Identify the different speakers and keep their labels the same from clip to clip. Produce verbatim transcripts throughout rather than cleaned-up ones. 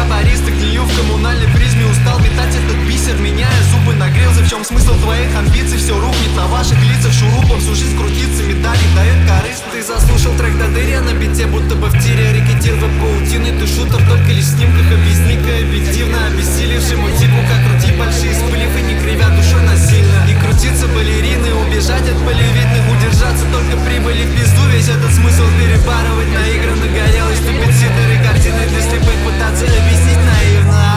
Speaker 1: бариста, гнию в коммунальной призме. Устал метать этот бисер, меняя зубы на грилзы. В чем смысл твоих амбиций? Все рухнет на ваших лицах шурупом. Всю жизнь крутится, медали дает корысть. Ты заслушал трек до дыря на бите, будто бы в тире рекетир в паутины. Ты шутер только лишь в снимках. Объясни-ка объективно обессилевшему типу, как крутить большие сплифы, не кривя душой насильно. И крутиться балерины, убежать от полевидных, удержаться только прибыли в пизду. Весь этот смысл перепарывать наигранно горелый ступицидеры, картины для слепых пытаться объяснить наивно.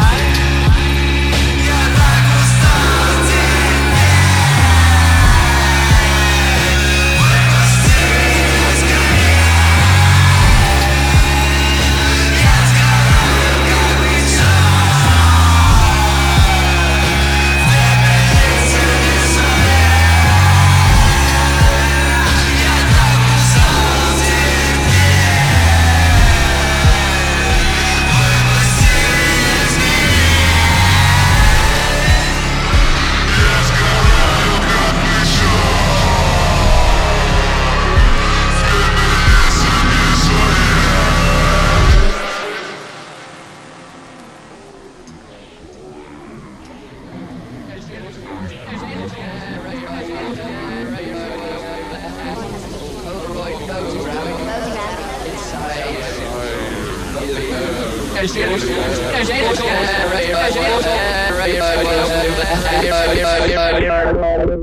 Speaker 1: Я так устал тебе. Выпусти меня скорее. Я сгораю, как бичок. В дебилисе визуре. Я так устал тебе. Выпусти меня скорее. Я сгораю, как бичок.
Speaker 2: Right, right, right, right, right, right, right, right, right, right, right, right, right, right, right, right, right, right, right,